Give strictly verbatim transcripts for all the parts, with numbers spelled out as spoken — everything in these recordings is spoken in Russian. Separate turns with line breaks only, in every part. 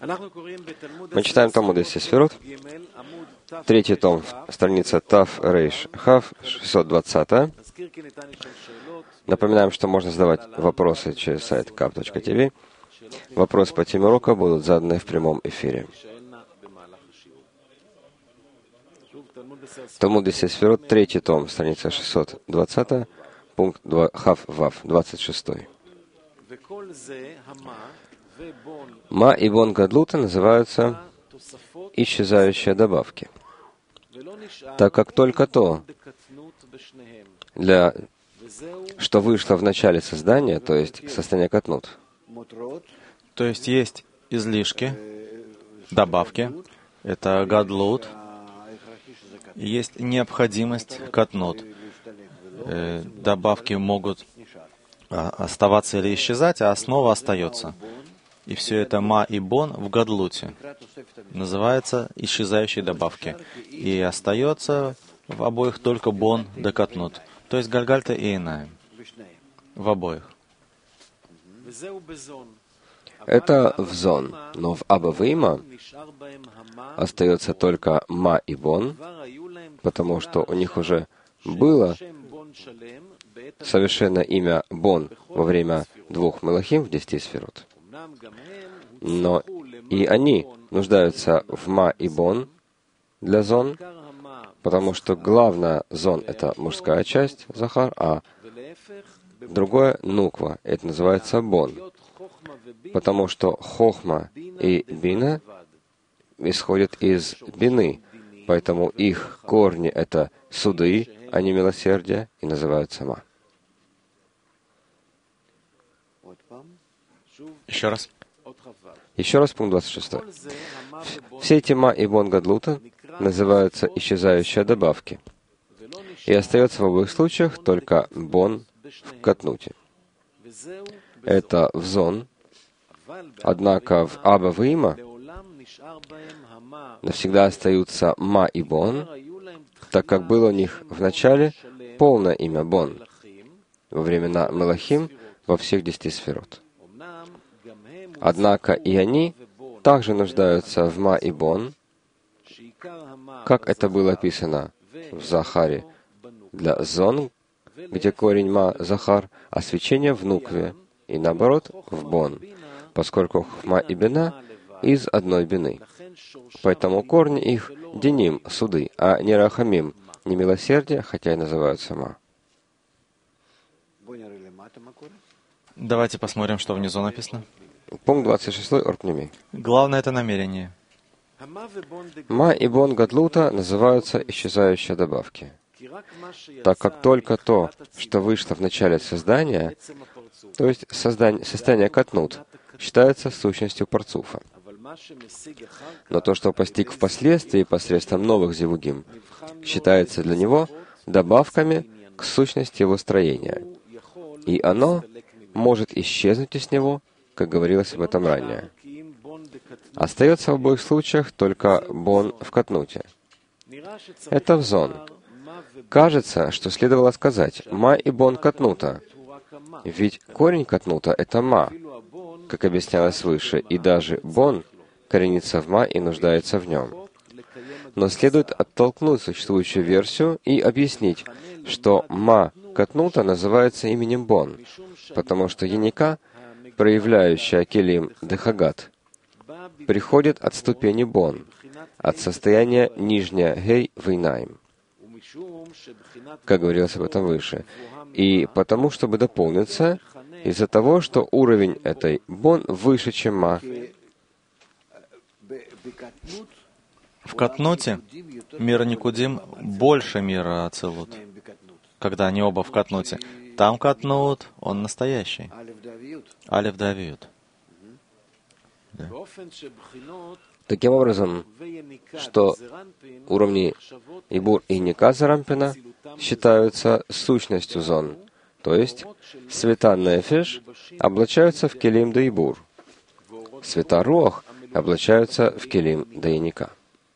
Мы читаем Талмуд Десять Сферот, третий том, страница Тав Рейш Хав, шестьсот двадцать. Напоминаем, что можно задавать вопросы через сайт кап точка ти ви. Вопросы по теме урока будут заданы в прямом эфире. Талмуд Десять Сферот, третий том, страница шестьсот двадцать, пункт Хав Вав, двадцать шесть. Ма и Бон Гадлута называются исчезающие добавки, так как только то, для, что вышло в начале создания, то есть состояние катнут.
То есть есть излишки, добавки, это гадлут, есть необходимость катнут. Добавки могут оставаться или исчезать, а основа остается. И все это ма и бон в гадлуте называется исчезающей добавки. И остается в обоих только бон да катнут. То есть гальгальта и иная. В обоих.
Это в зон, но в аба вейма остается только ма и бон, потому что у них уже было совершенно имя бон во время двух мелахим в десяти сферот. Но и они нуждаются в ма и бон для зон, потому что главная зон — это мужская часть, захар, а другое — нуква, это называется бон. Потому что хохма и бина исходят из бины, поэтому их корни — это суды, а не милосердие, и называются ма.
Еще раз.
Еще раз пункт двадцать шесть. Все эти ма и бон гадлута называются исчезающие добавки. И остается в обоих случаях только бон в катнуте. Это в зон, однако в аба вейма навсегда остаются ма и бон, так как было у них в начале полное имя бон во времена мелахим во всех десяти сферот. Однако и они также нуждаются в ма и бон, как это было описано в Захаре для зон, где корень ма захар, а свечение в нукве, и наоборот в бон, поскольку хма и бина из одной бины. Поэтому корни их деним, суды, а не рахамим, не милосердие, хотя и называются ма.
Давайте посмотрим, что внизу написано.
Пункт двадцать шесть, орпними.
Главное — это намерение.
Ма и бон гадлута называются исчезающие добавки, так как только то, что вышло в начале создания, то есть создание, состояние катнут, считается сущностью парцуфа. Но то, что постиг впоследствии посредством новых зивугим, считается для него добавками к сущности его строения. И оно может исчезнуть из него, как говорилось об этом ранее. Остается в обоих случаях только бон в катнуте. Это в зон. Кажется, что следовало сказать «ма» и «бон» катнута». Ведь корень катнута — это «ма», как объяснялось выше, и даже «бон» коренится в «ма» и нуждается в нем. Но следует оттолкнуть существующую версию и объяснить, что «ма» катнута называется именем «бон», потому что яника, проявляющая келим дехагат, приходит от ступени бон, от состояния нижняя гей вейнаим, как говорилось об этом выше, и потому, чтобы дополниться, из-за того, что уровень этой бон выше, чем ма.
В катнуте мир Никудим больше мира Ацилут, когда они оба в катнуте. Там катнут, он настоящий. Алеф давиют. Да.
Таким образом, что уровни Ибур и Ника Зарампина считаются сущностью зон, то есть света Нефеш облачаются в Келим да Ибур, света Руах облачаются в Келим да Ника.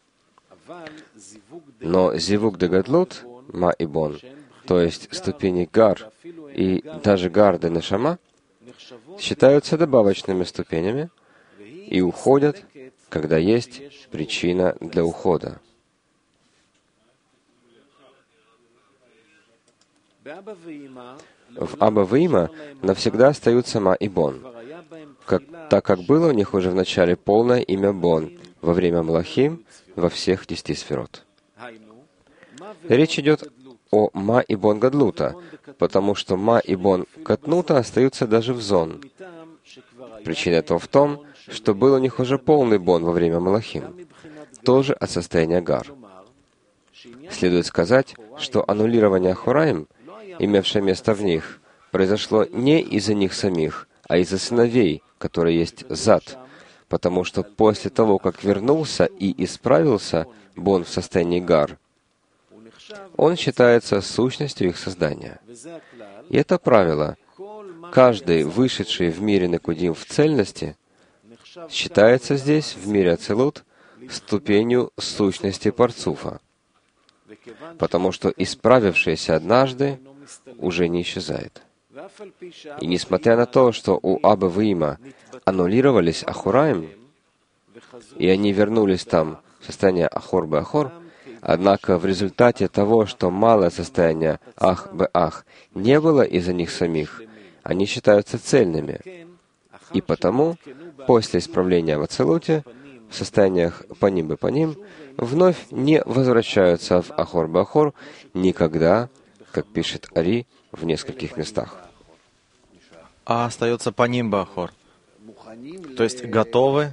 Но Зивук да Гадлут, Ма и Бон, то есть ступени Гар и даже Гар да Нешама, считаются добавочными ступенями и уходят когда есть причина для ухода. В Аба и Има навсегда остаются Ма и Бон, как, так как было у них уже в начале полное имя Бон во время Малахим во всех десяти сферот. Речь идет о Ма и Бон Гадлута, потому что Ма и Бон Катнута остаются даже в Зон. Причина этого в том, что был у них уже полный Бон во время Малахим, тоже от состояния Гар. Следует сказать, что аннулирование Ахураим, имевшее место в них, произошло не из-за них самих, а из-за сыновей, которые есть Зад, потому что после того, как вернулся и исправился Бон в состоянии Гар, он считается сущностью их создания. И это правило. Каждый, вышедший в мире Некудим в цельности, считается здесь, в мире Ацилут, ступенью сущности Парцуфа, потому что исправившийся однажды уже не исчезает. И несмотря на то, что у Аба и Има аннулировались Ахураим, и они вернулись там в состояние Ахор-Бе-Ахор, однако в результате того, что малое состояние Ах-Бе-Ах не было из-за них самих, они считаются цельными. И потому, после исправления в Ацилуте, в состояниях Паним-Бе-Паним, вновь не возвращаются в Ахор-Бе-Ахор никогда, как пишет Ари в нескольких местах.
А остается Паним-Бе-Ахор, то есть готовы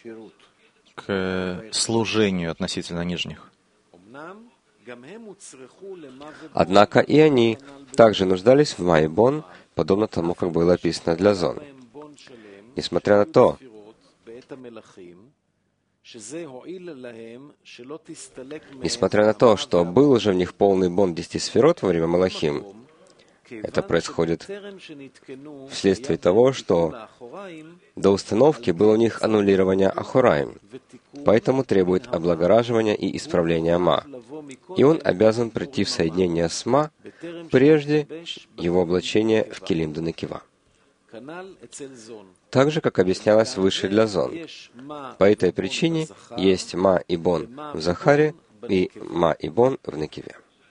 к служению относительно нижних.
Однако и они также нуждались в Ма и Бон, подобно тому, как было описано для Зон. Несмотря на то, несмотря на то, что был уже в них полный Бон десяти сферот во время Малахим, это происходит вследствие того, что до установки было у них аннулирование Ахураим, поэтому требует облагораживания и исправления Ма. И он обязан прийти в соединение с Ма прежде его облачения в Келим Денекива. Так же, как объяснялось выше для Зон. По этой причине есть Ма и Бон в Захаре и Ма и Бон в Некиве.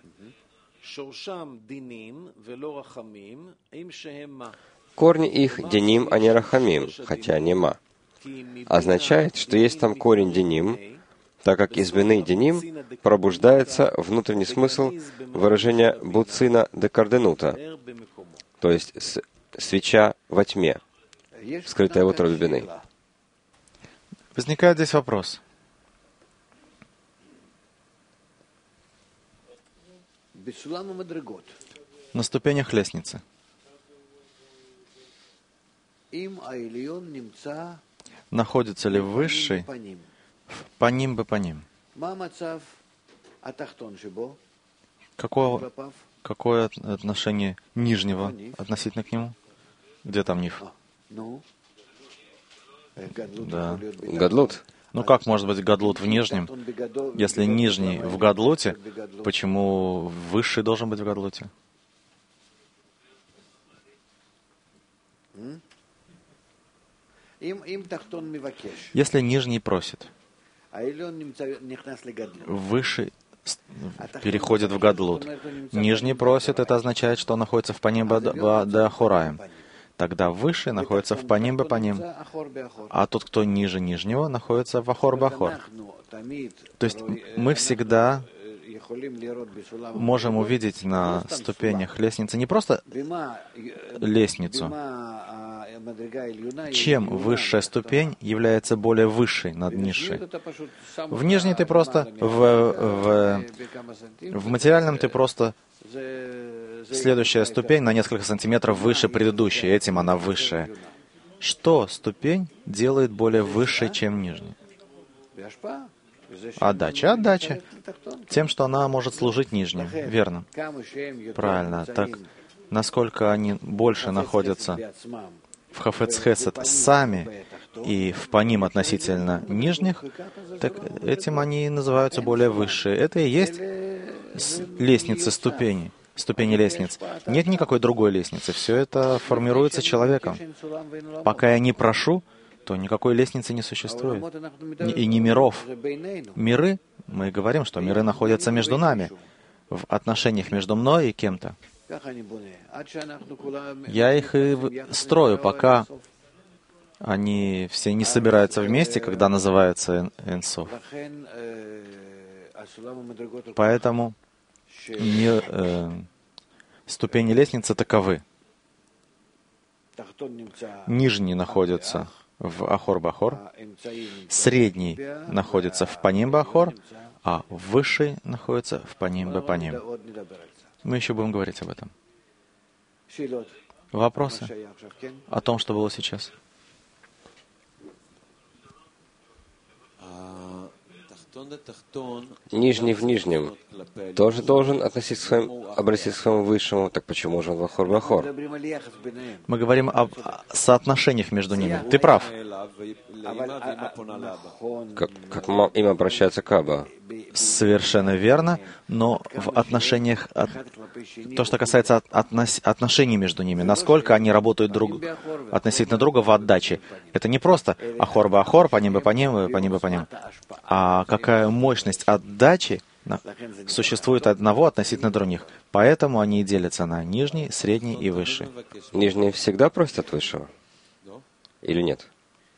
Корни их Деним, а не Рахамим, хотя не Ма. Означает, что есть там корень Деним, так как из вины Деним пробуждается внутренний смысл выражения Буцина де Карденута, то есть свеча во тьме, скрытая в утробе Бины.
Возникает здесь вопрос. На ступенях лестницы. Находится ли высший Паним бы Паним? Какое, какое отношение нижнего относительно к нему? Где там Ниф? Да.
Гадлут.
Ну как может быть Гадлут в нижнем? Если нижний в Гадлуте, почему высший должен быть в Гадлуте? Если нижний просит, высший переходит в Гадлут. Нижний просит, это означает, что он находится в Паним де Ахураим. Тогда высший находится в Паним бе Паним, а тот, кто ниже нижнего, находится в Ахор бе Ахор. То есть мы всегда можем увидеть на ступенях лестницы не просто лестницу. Чем высшая ступень является более высшей над низшей? В нижней ты просто, в, в, в материальном ты просто следующая ступень на несколько сантиметров выше предыдущей, этим она высшая. Что ступень делает более высшей, чем нижняя? Отдача, отдача. Тем, что она может служить нижним. Верно. Правильно. Так, насколько они больше находятся в Хафец Хесед сами и в Паним относительно нижних, так этим они называются более высшие. Это и есть лестницы ступеней, ступени лестниц. Нет никакой другой лестницы. Все это формируется человеком. Пока я не прошу, то никакой лестницы не существует. И не миров. Миры, мы говорим, что миры находятся между нами, в отношениях между мной и кем-то. Я их и строю, пока они все не собираются вместе, когда называется Энсов. Поэтому мир, э, ступени лестницы таковы. Нижний находится в Ахор-Бахор, средний находится в Паним-Бахор, а высший находится в Паним-Бапаним. Мы еще будем говорить об этом. Вопросы о том, что было сейчас?
Нижний в нижнем тоже должен относиться к своему, обратиться к своему высшему, так почему же он в Ахор-Бахор?
Мы говорим об соотношениях между ними. Ты прав.
Как, как им обращается к Аба?
Совершенно верно, но в отношениях, от, то, что касается от, относ, отношений между ними, насколько они работают друг, относительно друга в отдаче, это не просто Ахор-Бахор, Паним-Бапаним, Паним-Бапаним, а какая мощность отдачи существует одного относительно других. Поэтому они и делятся на нижний, средний и высший.
Нижний всегда просит от высшего? Или нет?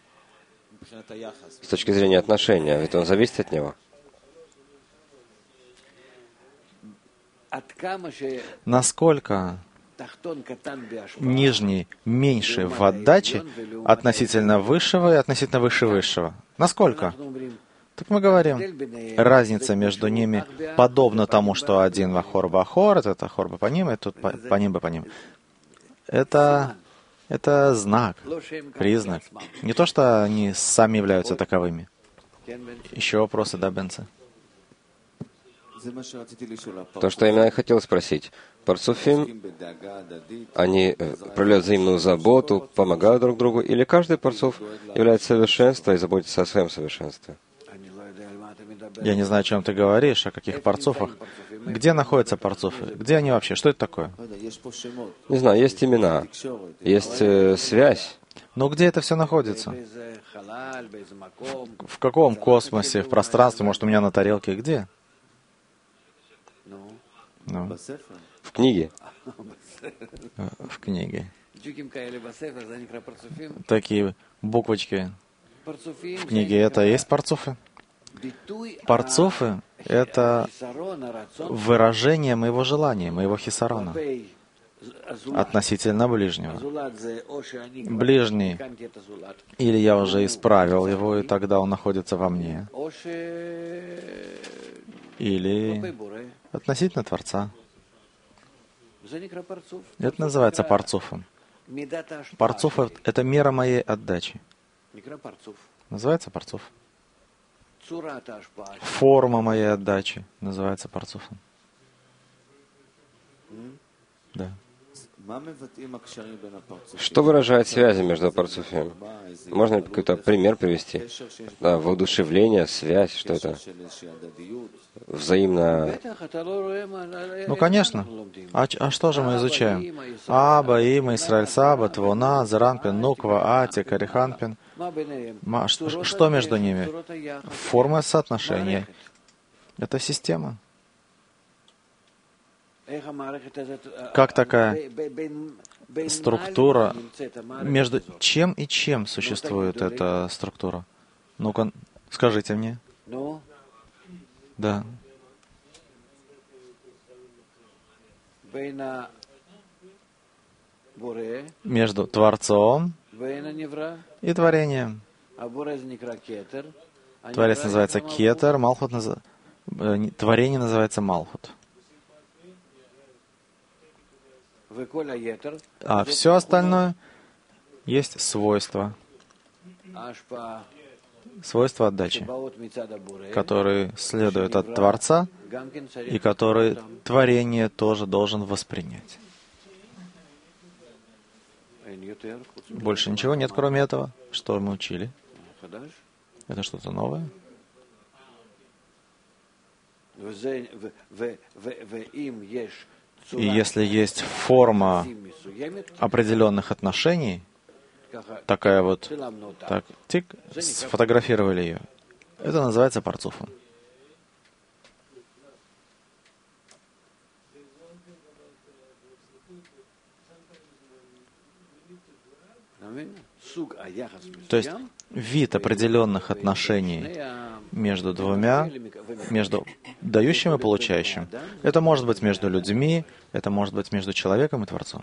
С точки зрения отношения, ведь он зависит от него.
Насколько нижний меньше в отдаче относительно высшего и относительно выше-высшего? Насколько? Так мы говорим, разница между ними подобна тому, что один в Ахор-Бахор, это Ахор-Бапаним, и тут Паним-Бапаним. Это, это знак, признак. Не то, что они сами являются таковыми. Еще вопросы, да, Бенце?
То, что именно я хотел спросить. Парцуфим, они проявляют взаимную заботу, помогают друг другу, или каждый парцуф является совершенством и заботится о своем совершенстве?
Я не знаю, о чем ты говоришь, о каких парцуфах. Где находятся парцуфы? Где они вообще? Что это такое?
Не знаю, есть имена, есть э, связь.
Но где это все находится? В, в каком космосе, в пространстве? Может, у меня на тарелке? Где? Ну,
в книге.
В книге. Такие буквочки в книге. Это и есть парцуфы? Парцуфы — это выражение моего желания, моего хисарона относительно ближнего. Ближний, или я уже исправил его, и тогда он находится во мне, или относительно Творца. Это называется парцуфом. Парцуф — это мера моей отдачи. Называется парцуф. Форма моей отдачи называется парцуфом. Да.
Что выражает связи между парцуфами? Можно ли какой-то пример привести? Да, воодушевление, связь, что это? Взаимно...
Ну, конечно. А, а что же мы изучаем? Аба, Има, Исраэль Саба, Твона, Заранпин, Нуква, Атик, Ариханпин. Что, что между ними? Форма соотношения. Это система. Как такая структура, между чем и чем существует эта структура? Ну-ка, скажите мне. Да. Между Творцом и творением. Творец называется Кетер, Малхут наз... творение называется Малхут. А все остальное есть свойства. Свойства отдачи, которые следуют от Творца и которые творение тоже должен воспринять. Больше ничего нет, кроме этого. Что мы учили? Это что-то новое? И если есть форма определенных отношений, такая вот, так, тик, сфотографировали ее. Это называется парцуфом. То есть вид определенных отношений между двумя, между дающим и получающим. Это может быть между людьми, это может быть между человеком и Творцом.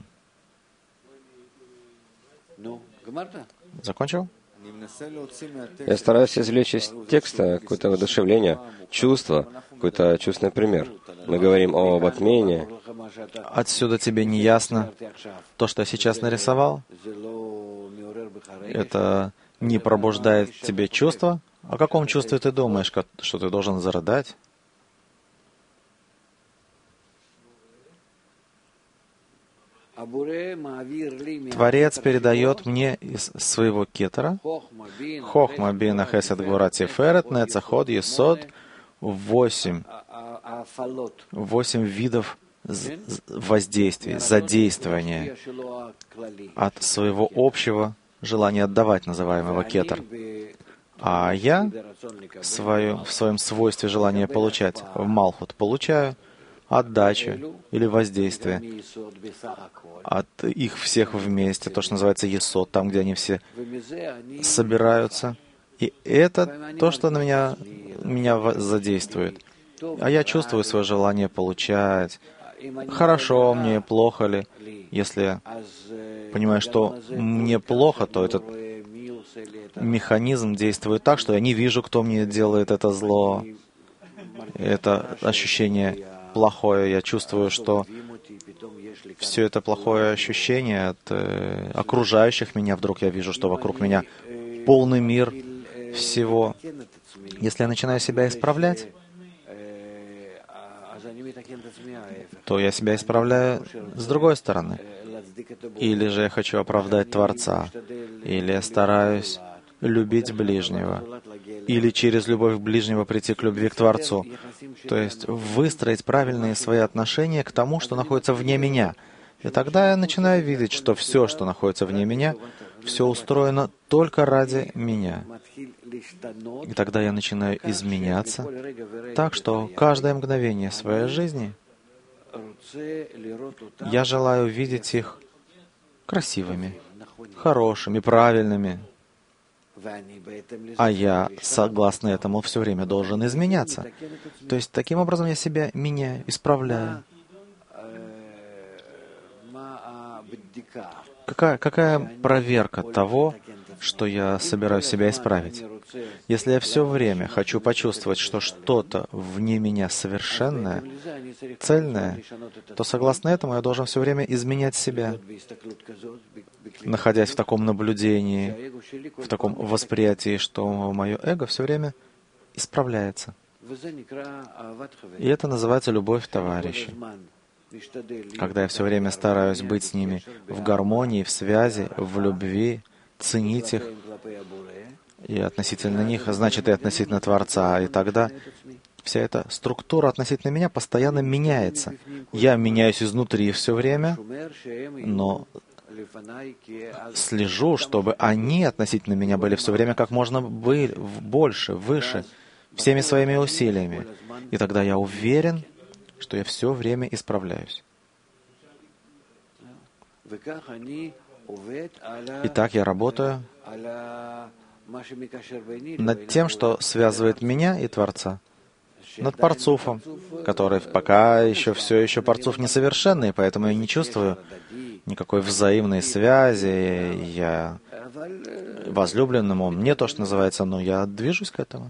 Закончил?
Я стараюсь извлечь из текста какое-то воодушевление, чувство, какой-то чувственный пример. Мы говорим об отмене.
Отсюда тебе не ясно то, что я сейчас нарисовал? Это не пробуждает в тебе чувство? О каком чувстве ты думаешь, что ты должен зарыдать? Творец передает мне из своего кетера Хохма бина хесед гвура тиферет нецах есод восемь восемь видов воздействий, задействования от своего общего желания отдавать, называемого кетер. А я в своем, в своем свойстве желания получать в Малхут получаю отдачу или воздействие от их всех вместе, то, что называется есод, там, где они все собираются. И это то, что на меня, меня задействует. А я чувствую свое желание получать. Хорошо мне, плохо ли. Если я понимаю, что мне плохо, то этот механизм действует так, что я не вижу, кто мне делает это зло. Это ощущение плохое. Я чувствую, что все это плохое ощущение от э, окружающих меня, вдруг я вижу, что вокруг меня полный мир всего. Если я начинаю себя исправлять, то я себя исправляю с другой стороны. Или же я хочу оправдать Творца, или я стараюсь любить ближнего, или через любовь ближнего прийти к любви к Творцу. То есть выстроить правильные свои отношения к тому, что находится вне меня. И тогда я начинаю видеть, что все, что находится вне меня, все устроено только ради меня. И тогда я начинаю изменяться, так что каждое мгновение своей жизни я желаю видеть их красивыми, хорошими, правильными. А я, согласно этому, все время должен изменяться. То есть, таким образом я себя меняю, исправляю. Какая, какая проверка того, что я собираюсь себя исправить? Если я все время хочу почувствовать, что что-то вне меня совершенное, цельное, то согласно этому я должен все время изменять себя, находясь в таком наблюдении, в таком восприятии, что мое эго все время исправляется. И это называется любовь товарищей. Когда я все время стараюсь быть с ними в гармонии, в связи, в любви, ценить их, и относительно них, значит, и относительно Творца. И тогда вся эта структура относительно меня постоянно меняется. Я меняюсь изнутри все время, но слежу, чтобы они относительно меня были все время как можно больше, выше, всеми своими усилиями. И тогда я уверен, что я все время исправляюсь. И так я работаю над тем, что связывает меня и Творца, над парцуфом, который пока еще все еще парцуф несовершенный, поэтому я не чувствую никакой взаимной связи. Я возлюбленному, мне то, что называется, но я движусь к этому.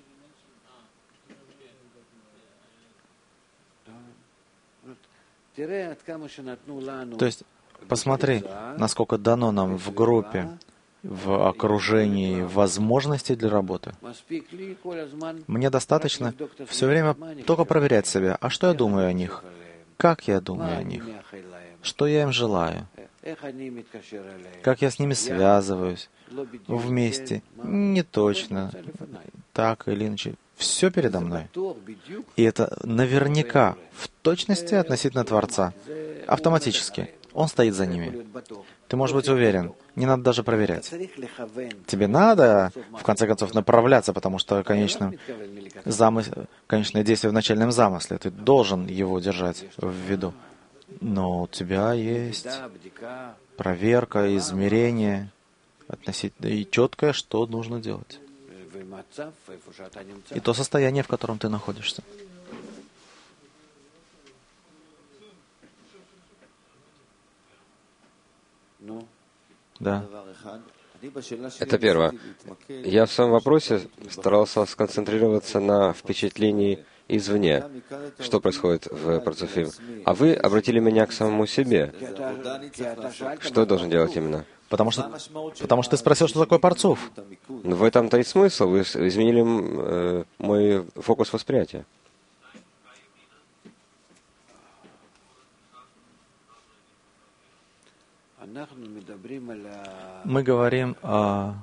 То есть, посмотри, насколько дано нам в группе, в окружении возможностей для работы. Мне достаточно все время только проверять себя. А что я думаю о них? Как я думаю о них? Что я им желаю? Как я с ними связываюсь? Вместе? Не точно. Так или иначе. Все передо мной. И это наверняка в точности относительно Творца. Автоматически. Он стоит за ними. Ты можешь быть уверен. Не надо даже проверять. Тебе надо, в конце концов, направляться, потому что конечное, замысел, конечное действие в начальном замысле. Ты должен его держать в виду. Но у тебя есть проверка, измерение, относительно и четкое, что нужно делать. И то состояние, в котором ты находишься. Да.
Это первое. Я в своем вопросе старался сконцентрироваться на впечатлении извне, что происходит в парцуфим. А вы обратили меня к самому себе. Что я должен делать именно?
Потому что, потому что ты спросил, что такое парцуф.
Но в этом-то и смысл. Вы изменили э, мой фокус восприятия.
Мы говорим о...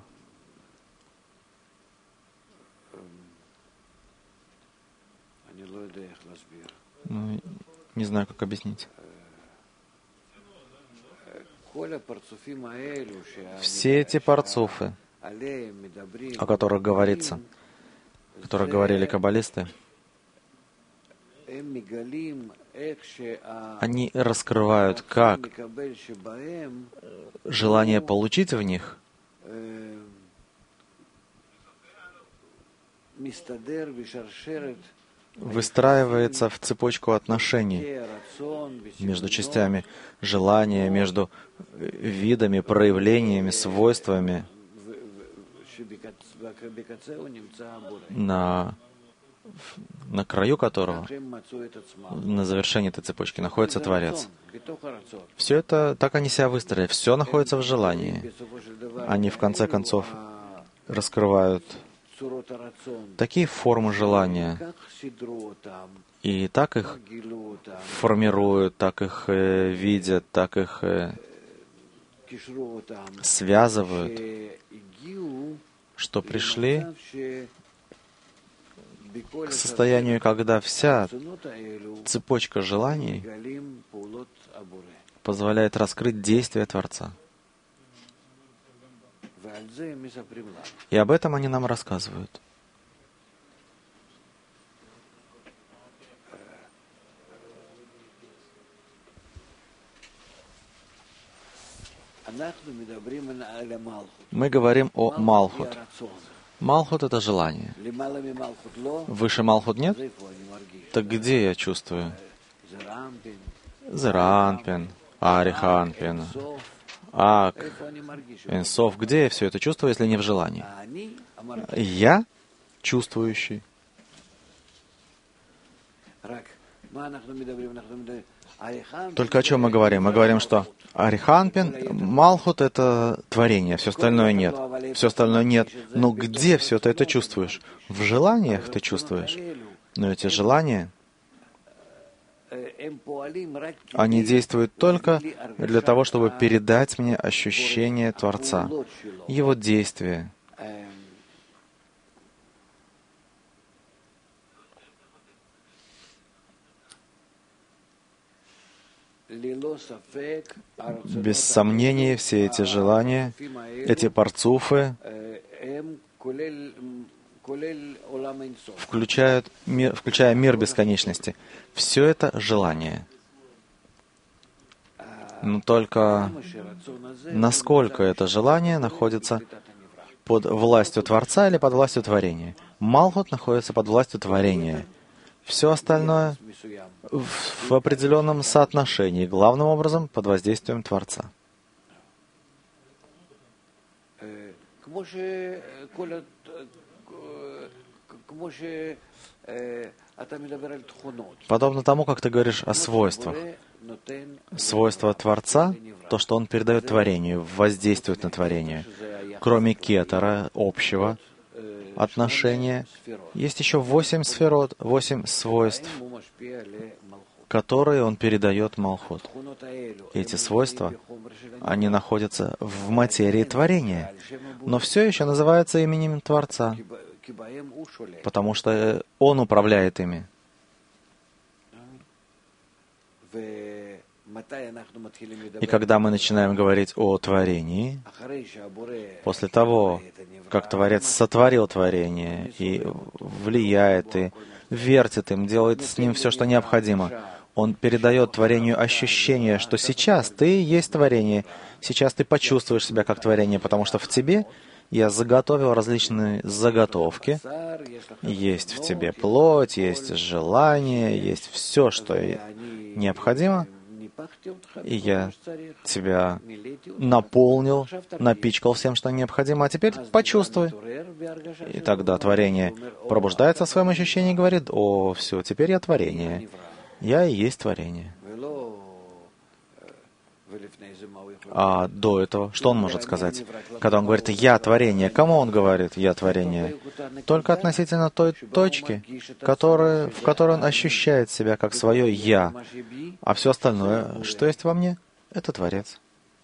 Ну, не знаю, как объяснить. Все эти парцуфы, о которых говорится, о которых говорили каббалисты, они раскрывают, как желание получить в них выстраивается в цепочку отношений между частями желания, между видами, проявлениями, свойствами. На, на краю которого, на завершении этой цепочки, находится Творец. Все это, так они себя выстроили, все находится в желании. Они, в конце концов, раскрывают такие формы желания, и так их формируют, так их э, видят, так их э, связывают, что пришли к состоянию, когда вся цепочка желаний позволяет раскрыть действие Творца. И об этом они нам рассказывают. Мы говорим о Малхут. Малхут — это желание. Выше Малхут нет? Так где я чувствую? Зеранпин, Ариханпин, Ак, Энсов. Где я все это чувствую, если не в желании? Я чувствующий. Только о чем мы говорим? Мы говорим, что Ариханпин, Малхут — это творение, все остальное нет. Все остальное нет. Но где все ты это чувствуешь? В желаниях ты чувствуешь. Но эти желания, они действуют только для того, чтобы передать мне ощущение Творца, Его действия. Без сомнения, все эти желания, эти парцуфы включают мир, включая мир бесконечности. Все это желание. Но только насколько это желание находится под властью Творца или под властью творения? Малхут находится под властью творения. Все остальное в, в определенном соотношении, главным образом под воздействием Творца. Подобно тому, как ты говоришь о свойствах. Свойства Творца, то, что Он передает творению, воздействует на творение. Кроме кетера, общего отношения, есть еще восемь сферот, восемь свойств, которые Он передает Малхут. Эти свойства, они находятся в материи творения, но все еще называются именем Творца, потому что Он управляет ими. И когда мы начинаем говорить о творении, после того, как Творец сотворил творение и влияет, и вертит им, делает с ним все, что необходимо, Он передает творению ощущение, что сейчас ты есть творение, сейчас ты почувствуешь себя как творение, потому что в тебе я заготовил различные заготовки. Есть в тебе плоть, есть желание, есть все, что необходимо. И я тебя наполнил, напичкал всем, что необходимо, а теперь почувствуй. И тогда творение пробуждается в своем ощущении и говорит: «О, все, теперь я творение. Я и есть творение». А до этого, что он может сказать? Когда он говорит «я творение», кому он говорит «я творение»? Только относительно той точки, которая, в которой он ощущает себя как свое «я». А все остальное, что есть во мне, это Творец.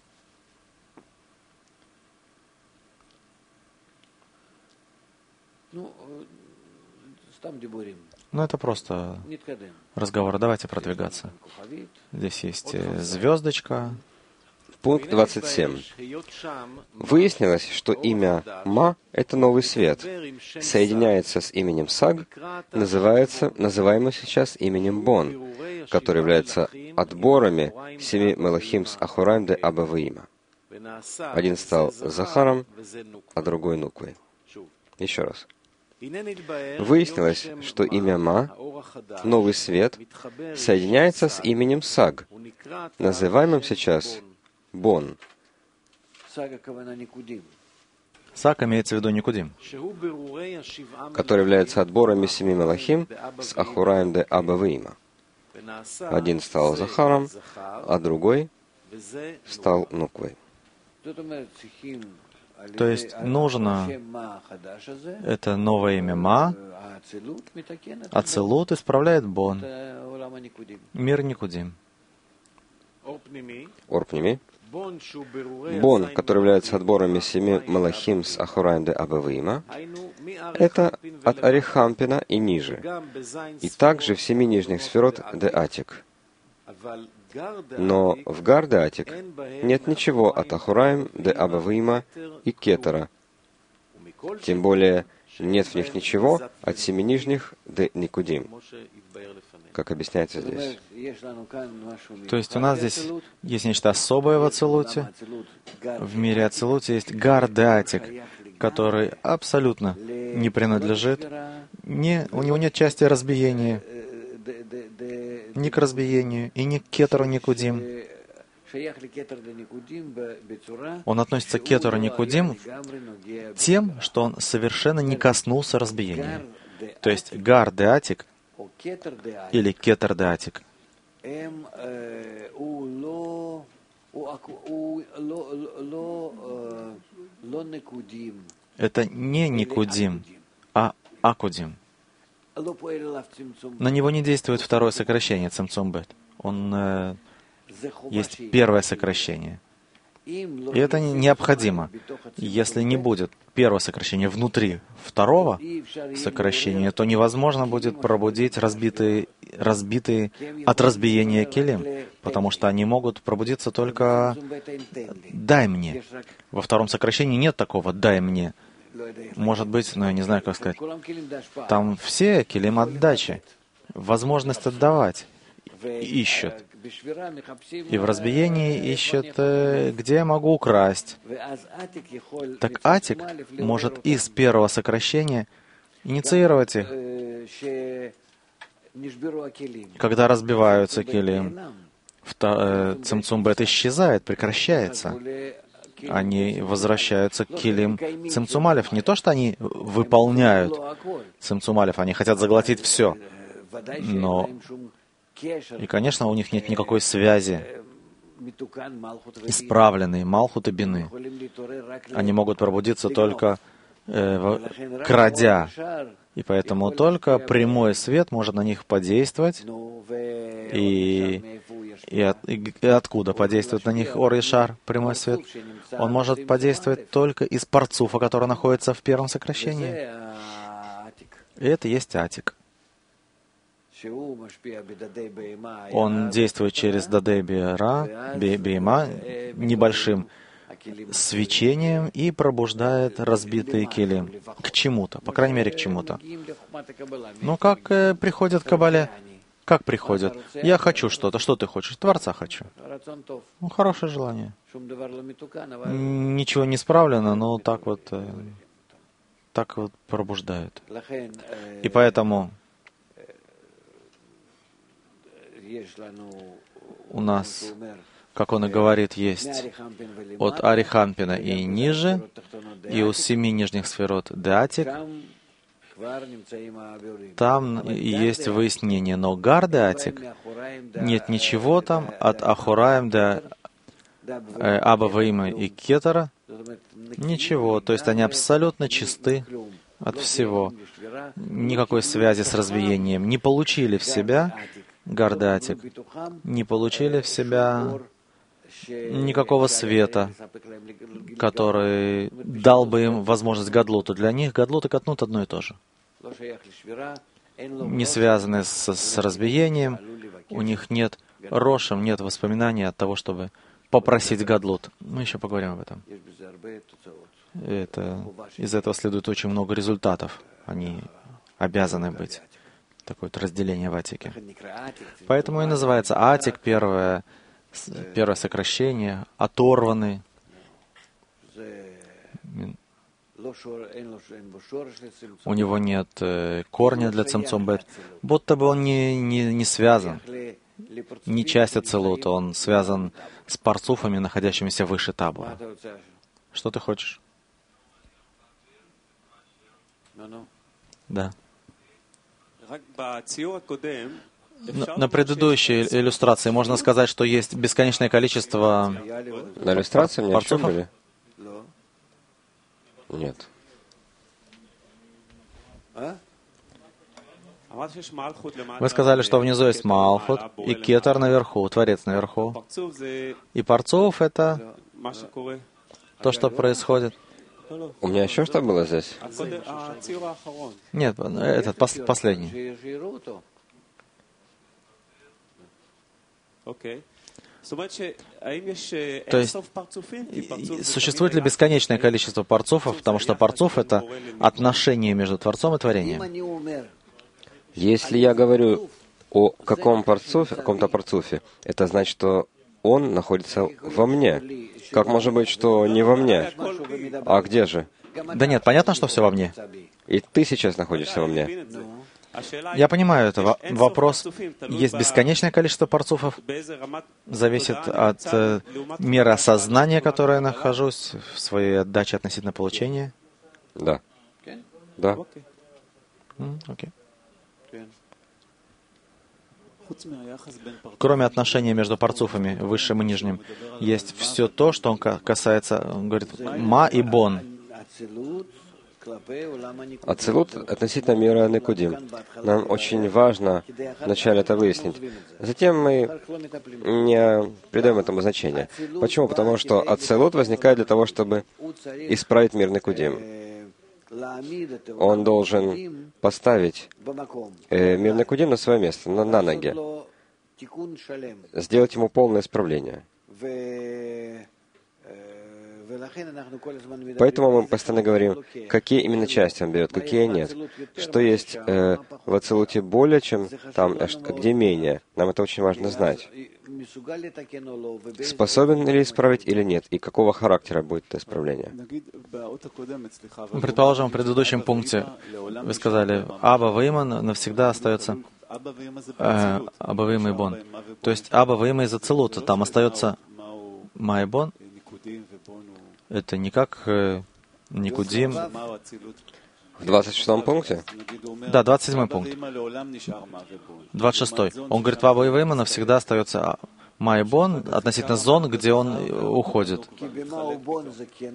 Ну, это просто разговор. Давайте продвигаться. Здесь есть звездочка.
Пункт двадцать семь. Выяснилось, что имя Ма — это новый свет, соединяется с именем Саг, называется, называемым сейчас именем Бон, который является отборами семи Мелахим с Ахураим де Абаваима. Один стал Захаром, а другой Нуквой. Еще раз. Выяснилось, что имя Ма, новый свет, соединяется с именем Саг, называемым сейчас Бон.
Саг имеется в виду Никудим,
который является отборами семи Мелахим с Ахураем де Абаваима. Один стал Захаром, а другой стал Нуквой.
То есть нужно это новое имя Ма, Ацилут исправляет Бон, мир Никудим.
Орпними. Бон, который является отборами семи Малахим с Ахураем де Абаваима, это от Арихампина и ниже, и также в семи нижних сферот де Атик. Но в Гар де Атик нет ничего от Ахураим де Абаваима и Кетера, тем более нет в них ничего от семи нижних де Никудим, как объясняется здесь.
То есть у нас здесь есть нечто особое в Ацилуте. В мире Ацилуте есть Гар де Атик, который абсолютно не принадлежит, не, у него нет части разбиения, ни к разбиению, и ни к Кетеру Никудим. Он относится к Кетеру Никудим тем, что он совершенно не коснулся разбиения. То есть Гар де Атик или Кетер де Атик это не Никудим, а Акудим. На него не действует второе сокращение Цимцум-бет. Он э, есть первое сокращение. И это необходимо. Если не будет первого сокращения внутри второго сокращения, то невозможно будет пробудить разбитые, разбитые от разбиения келим, потому что они могут пробудиться только «дай мне». Во втором сокращении нет такого «дай мне». Может быть, но я не знаю, как сказать. Там все келим отдачи, возможность отдавать ищут. И в разбиении ищет, где я могу украсть. Так Атик может из первого сокращения инициировать их. Когда разбиваются келим, Цимцум-бет исчезает, прекращается. Они возвращаются к келим Цимцум-алеф. Не то, что они выполняют Цимцум-алеф, они хотят заглотить все. Но и, конечно, у них нет никакой связи. Исправленные Малхут и Бины. Они могут пробудиться только э, крадя. И поэтому только прямой свет может на них подействовать. И, и, от, и, и откуда подействует на них Ор и Шар, прямой свет? Он может подействовать только из парцуфа, который находится в первом сокращении. И это есть Атик. Он действует через Дадей Бейра, Бейма, небольшим свечением и пробуждает разбитые килим к чему-то, по крайней мере, к чему-то. Ну, как э, приходят к Кабале? Как приходят? Я хочу что-то. Что ты хочешь? Творца хочу. Ну, хорошее желание. Ничего не исправлено, но так вот, э, так вот пробуждают. И поэтому у нас, как он и говорит, есть от Арихампина и ниже, и у семи нижних сферот Деатик, там и есть выяснение. Но Гар Деатик, нет ничего там от Ахураем до э, Аба Ваима и Кетера, ничего. То есть они абсолютно чисты от всего. Никакой связи с разбиением. Не получили в себя Гар Деатик, не получили в себя никакого света, который дал бы им возможность гадлуту. Для них гадлут и катнут одно и то же. Не связаны с, с разбиением, у них нет рошем, нет воспоминаний от того, чтобы попросить гадлут. Мы еще поговорим об этом. Это, из этого следует очень много результатов. Они обязаны быть. Такое вот разделение в атике. Поэтому и называется атик, первое, первое сокращение, оторванный. У него нет э, корня для цимцум бет. Будто бы он не, не, не связан, не часть ацилута, он связан с парцуфами, находящимися выше табура. Что ты хочешь? Да. На, на предыдущей иллюстрации можно сказать, что есть бесконечное количество
На иллюстрации мне еще были? Нет.
Вы сказали, что внизу есть Малхут, и Кетер наверху, Творец наверху. И Парцуф — это то, что происходит.
У меня еще что было здесь?
Нет, этот пос последний. То есть, существует ли бесконечное количество парцуфов, потому что парцуф — это отношение между Творцом и Творением.
Если я говорю о каком парцуфе, о каком-то парцуфе, это значит, что он находится во мне. Как может быть, что не во мне? А где же?
Да нет, понятно, что все во мне.
И ты сейчас находишься во мне.
Я понимаю это. Вопрос, есть бесконечное количество парцуфов, зависит от э, меры осознания, которой я нахожусь, в своей отдаче относительно получения.
Да. Да.
Mm, okay. Кроме отношения между парцуфами, высшим и нижним, есть все то, что он касается, он говорит, ма и бон.
Ацилут относительно мира Некудим. Нам очень важно вначале это выяснить. Затем мы не придаем этому значения. Почему? Потому что Ацилут возникает для того, чтобы исправить мир Некудим. Он должен поставить э, мир Некудим на свое место, на, на ноги, сделать ему полное исправление. Поэтому мы постоянно говорим, какие именно части он берет, какие нет. Что есть э, в Ацилуте более, чем там, а где менее. Нам это очень важно знать. Способен ли исправить или нет, и какого характера будет это исправление.
Предположим, в предыдущем пункте вы сказали, Аба Ваима навсегда остается э, Аба Ваима и Бон. То есть Аба Ваима из Ацилута, там остается Ма и Бон. Это не как э, Никудим.
В двадцать шестом пункте?
Да, двадцать седьмой пункт. двадцать шестой. Он говорит, в Аба и Ваима навсегда остается Ма и Бон относительно зон, где он уходит.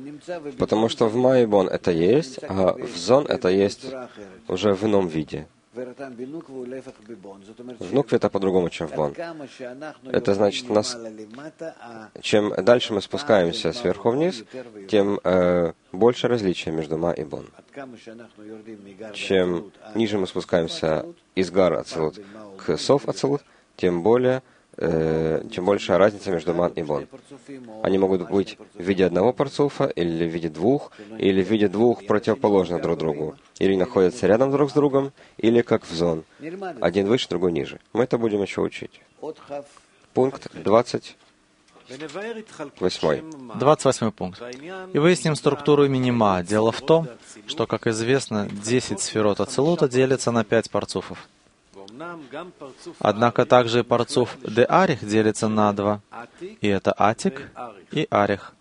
Потому что в Ма и Бон это есть, а в зон это есть уже в ином виде. В нукве это по-другому, чем в бон. Это значит, нас, чем дальше мы спускаемся сверху вниз, тем э, больше различия между ма и бон. Чем ниже мы спускаемся из гара ацилут к сов ацилут, тем более э, чем большая разница между ман и бон. Они могут быть в виде одного парцуфа, или в виде двух, или в виде двух противоположных друг другу, или находятся рядом друг с другом, или как в зон. Один выше, другой ниже. Мы это будем еще учить. Пункт двадцать восьмой.
двадцать восьмой пункт. И выясним структуру имени Ма. Дело в том, что, как известно, десять сферот ацилута делятся на пять парцуфов. Однако также и парцуф де Арих делится на два, и это Атик и Арих.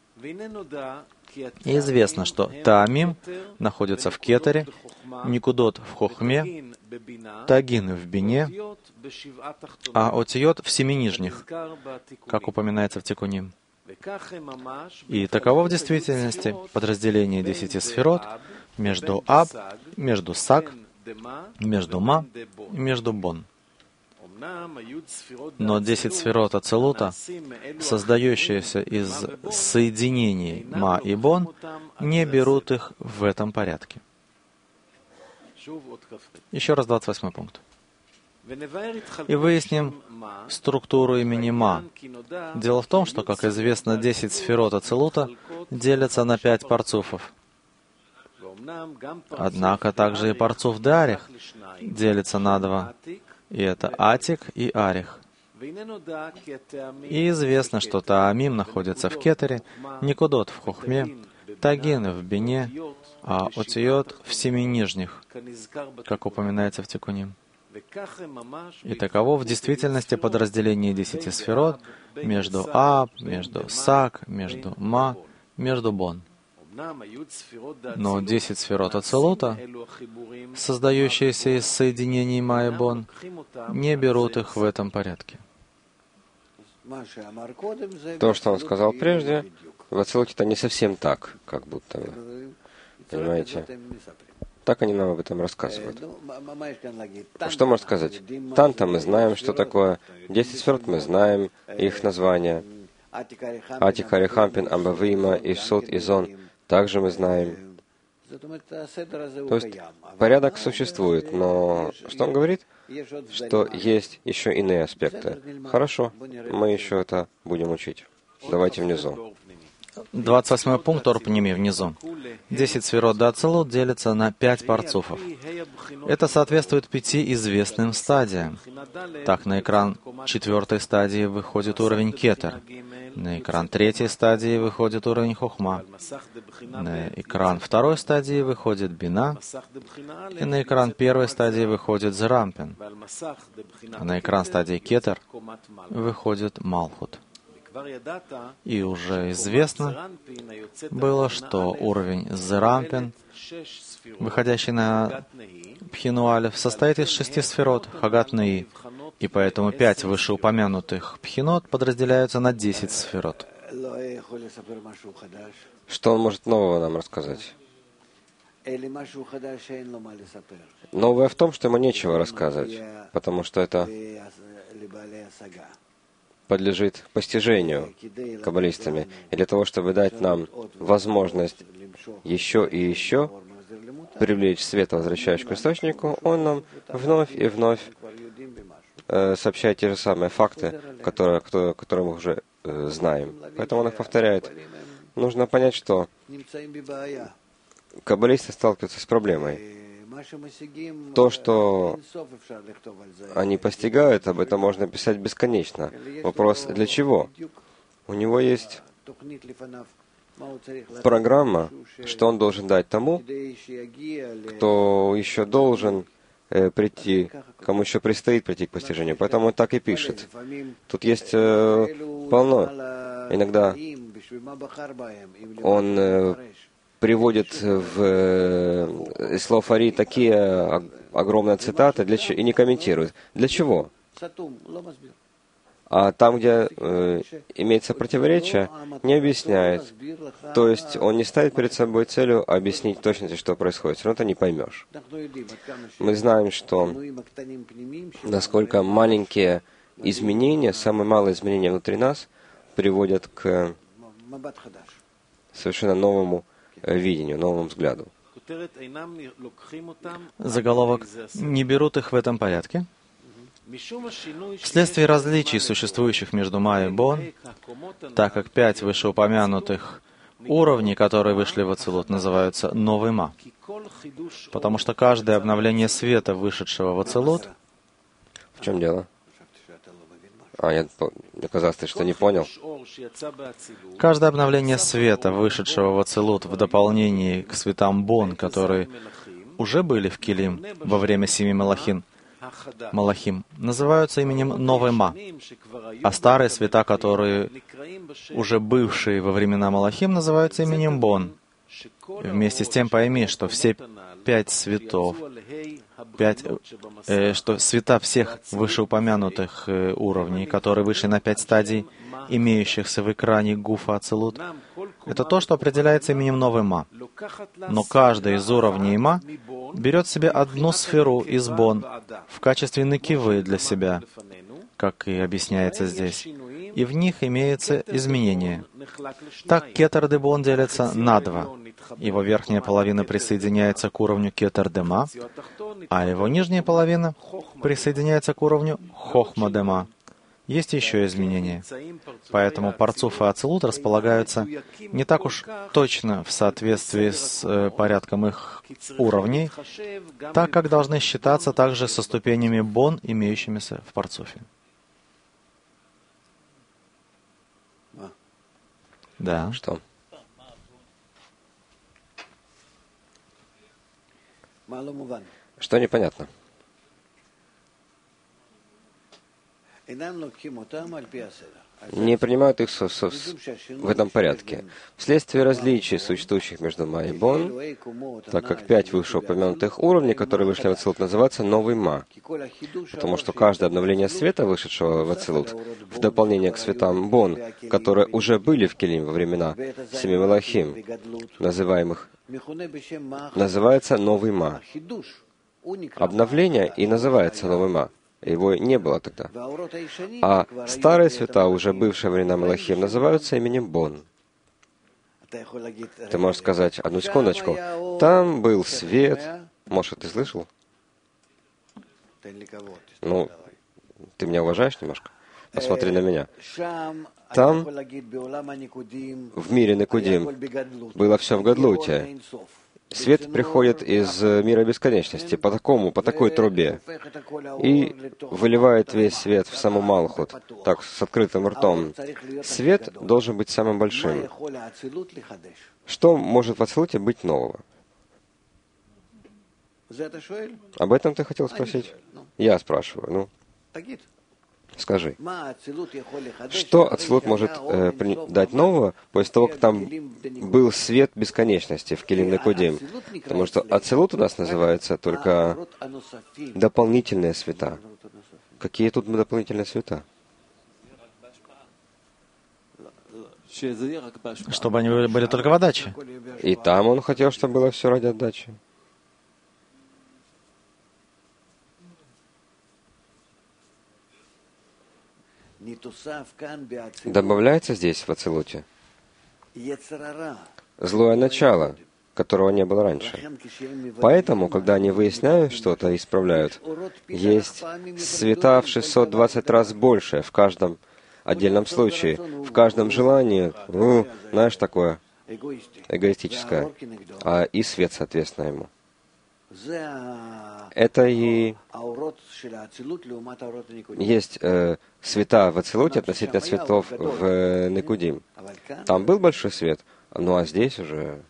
И известно, что Таамим находится в Кетаре, Никудот в Хохме, Тагин в Бине, а Отиот в семи нижних, как упоминается в Тикуним. И таково в действительности подразделение десяти сферот между Аб, между Сак, между Ма и между Бон. Но десять сферот Ацилута, создающиеся из соединений Ма и Бон, не берут их в этом порядке. Еще раз двадцать восьмой пункт. И выясним структуру имени Ма. Дело в том, что, как известно, десять сферот Ацилута делятся на пять парцуфов. Однако также и парцуф де Арих делится на два, и это Атик и Арих. И известно, что Таамим находится в Кетаре, Никудот в Хохме, Тагин в Бине, а Отиот в семи нижних, как упоминается в Тикуним. И таково в действительности подразделение десяти сферот между Аб, между Сак, между Ма, между Бон. Но десять сферот Ацилута, создающиеся из соединений Ма и Бон, не берут их в этом порядке.
То, что он сказал прежде, в Ацилуте-то не совсем так, как будто бы. Понимаете? Так они нам об этом рассказывают. Что можно сказать? Танта мы знаем, что такое. Десять сферот мы знаем, их названия. Атик, Арихампин, Амбавима, Ишсут, Изон. Также мы знаем. То есть порядок существует, но что он говорит? Что есть еще иные аспекты. Хорошо, мы еще это будем учить. Давайте внизу.
двадцать восьмой пункт Орпними внизу. Десять сферот де Ацилут делятся на пять парцуфов. Это соответствует пяти известным стадиям. Так, на экран четвертой стадии выходит уровень Кетер. На экран третьей стадии выходит уровень Хохма. На экран второй стадии выходит Бина. И на экран первой стадии выходит Зерампин. А на экран стадии Кетер выходит Малхут. И уже известно было, что уровень Зерампин, выходящий на Пхину Алеф, состоит из шести сферот Хагат Неи, и поэтому пять вышеупомянутых пхинот подразделяются на десять сферот.
Что он может нового нам рассказать? Новое в том, что ему нечего рассказывать, потому что это подлежит постижению каббалистами. И для того, чтобы дать нам возможность еще и еще привлечь свет, возвращающий к источнику, он нам вновь и вновь э, сообщает те же самые факты, которые, которые, которые мы уже э, знаем. Поэтому он их повторяет. Нужно понять, что каббалисты сталкиваются с проблемой. То, что они постигают, об этом можно писать бесконечно. Вопрос, для чего? У него есть программа, что он должен дать тому, кто еще должен э, прийти, кому еще предстоит прийти к постижению. Поэтому он так и пишет. Тут есть э, полно. Иногда он э, приводит в э, слов Ари такие огромные цитаты для, и не комментирует. Для чего? А там, где э, имеется противоречие, не объясняет. То есть он не ставит перед собой целью объяснить точно, что происходит. Все равно ты не поймешь. Мы знаем, что насколько маленькие изменения, самые малые изменения внутри нас, приводят к совершенно новому видению, новому взгляду.
Заголовок «Не берут их в этом порядке». Вследствие различий, существующих между Ма и Бон, так как пять вышеупомянутых уровней, которые вышли в Ацилут, называются новый Ма. Потому что каждое обновление света, вышедшего в Ацилут...
В чем дело? А, нет, мне казалось, ты что не понял.
Каждое обновление света, вышедшего в Ацилут, в дополнении к светам Бон, которые уже были в Килим во время семи Малахим, Малахим, называются именем Новый Ма. А старые света, которые уже бывшие во времена Малахим, называются именем Бон. Вместе с тем пойми, что все пять светов, пять, э, что света всех вышеупомянутых э, уровней, которые вышли на пять стадий, имеющихся в экране Гуфа Ацилут, это то, что определяется именем Новый Ма. Но каждый из уровней Ма берет себе одну сферу из Бон в качестве накивы для себя, как и объясняется здесь, и в них имеется изменение. Так кетер де Бон делится на два. Его верхняя половина присоединяется к уровню кетер де Ма, а его нижняя половина присоединяется к уровню хохма де Ма. Есть еще изменения. Поэтому Парцуф и Ацилут располагаются не так уж точно в соответствии с э, порядком их уровней, так как должны считаться также со ступенями Бон, имеющимися в Парцуфе. Да.
Что? Что непонятно? Не принимают их со, со, в этом порядке. Вследствие различий, существующих между Ма и Бон, так как пять вышеупомянутых уровней, которые вышли в Ацилут, называются Новый Ма. Потому что каждое обновление света, вышедшего в Ацилут, в дополнение к светам Бон, которые уже были в Килим во времена Семи Малахим, называемых, называется Новый Ма. Обновление и называется Новый Ма. Его не было тогда. А старые света, уже бывшие во времена Малахим, называются именем Бон. Ты можешь сказать, одну секундочку, там был свет. Может, ты слышал? Ну, ты меня уважаешь немножко? Посмотри на меня. Там, в мире Никудим, было все в Гадлуте. Свет приходит из мира бесконечности по такому, по такой трубе и выливает весь свет в саму Малхут, так, с открытым ртом. Свет должен быть самым большим. Что может в Ацилуте быть нового? Об этом ты хотел спросить? Я спрашиваю. Ну, скажи. Что Ацилут может э, при, дать нового после того, как там был свет бесконечности в Килим Никудим? Потому что Ацилут у нас называется только дополнительные света. Какие тут дополнительные света?
Чтобы они были только в отдаче.
И там он хотел, чтобы было все ради отдачи. Добавляется здесь, в Ацилуте, злое начало, которого не было раньше. Поэтому, когда они выясняют что-то и исправляют, есть света в шестьсот двадцать раз больше в каждом отдельном случае, в каждом желании, ну, знаешь, такое эгоистическое, а и свет, соответственно, ему. Это и есть э, света в Ацилуте относительно светов в э, Никудим. Там был большой свет, ну а здесь уже...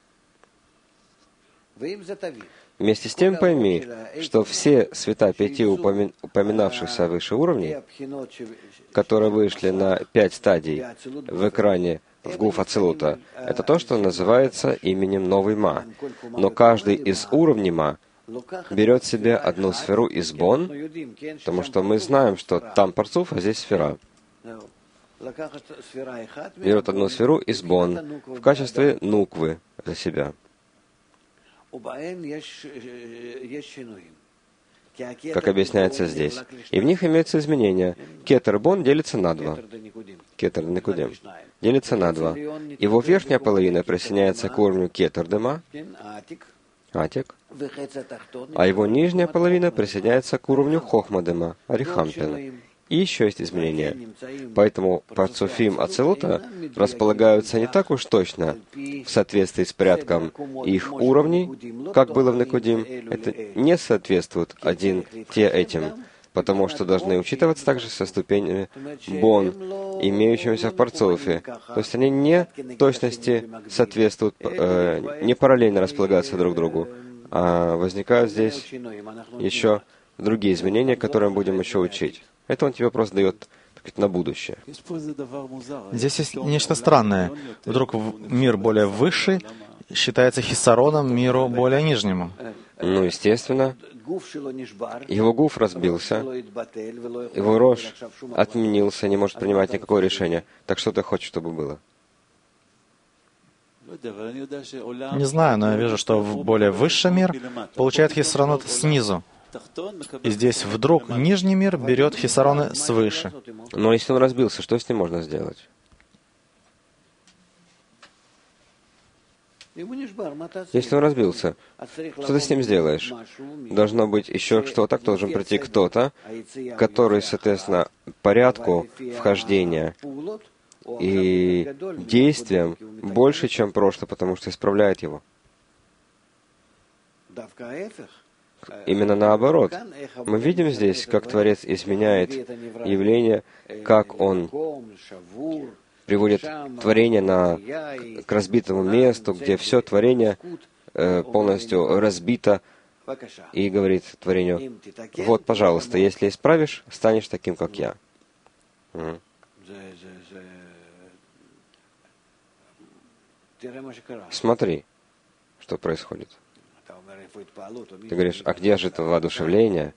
Вместе с тем пойми, что все света пяти упоми... упоминавшихся выше уровней, которые вышли на пять стадий в экране в Гуф Ацилута, это то, что называется именем Новый Ма. Но каждый из уровней Ма берет себе одну сферу из Бон, потому что мы знаем, что там Парцуф, а здесь сфера. берет одну сферу из бон в качестве нуквы для себя. Как объясняется здесь. И в них имеются изменения. Кетер бон делится на два. Кетер никудим. Делится на два. Его верхняя половина присоединяется к уровню кетер дема, атик, а его нижняя половина присоединяется к уровню хохма дема, арихампин. И еще есть изменения. Поэтому парцуфим ацелута располагаются не так уж точно в соответствии с порядком их уровней, как было в Никудим. Это не соответствует один те этим, потому что должны учитываться также со ступенями бон, имеющимися в парцуфе. То есть они не в точности соответствуют, э, не параллельно располагаются друг другу, а возникают здесь еще другие изменения, которые мы будем еще учить. Это он тебе просто дает, так сказать, на будущее.
Здесь есть нечто странное. Вдруг мир более высший считается хиссароном миру более нижнему.
Ну, естественно, его гуф разбился, его рожь отменился, не может принимать никакое решение. Так что ты хочешь, чтобы было?
Не знаю, но я вижу, что в более высший мир получает хиссаронот снизу. И здесь вдруг нижний мир берет хиссароны свыше.
Но если он разбился, что с ним можно сделать? Если он разбился, что ты с ним сделаешь? Должно быть еще что-то, должен прийти кто-то, который, соответственно, порядку вхождения и действиям больше, чем прошлое, потому что исправляет его. Именно наоборот. Мы видим здесь, как Творец изменяет явление, как Он приводит творение на, к разбитому месту, где все творение э, полностью разбито, и говорит творению: вот, пожалуйста, если исправишь, станешь таким, как я. Угу. Смотри, что происходит. Ты говоришь, а где же это воодушевление?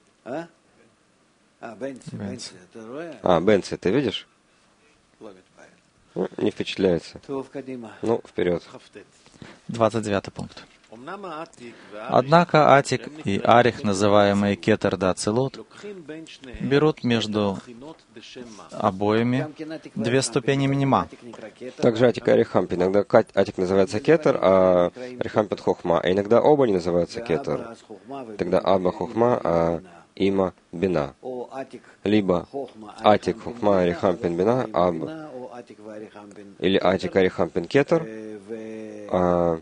Бенци.
А, Бенци, ты видишь? Ну, не впечатляется. Ну, вперед.
двадцать девятый пункт. Однако Атик и Арих, называемые Кетер да Ацилут, берут между обоими две ступени имени Ма.
Также Атик и Арихампин. Иногда Атик называется Кетер, а Арихампин Хохма. А иногда оба не называются Кетер. Тогда Аба Хохма, а Има Бина. Либо Атик Хохма, Арихампин Бина, Аба. Или Атик Арихампин Кетер, а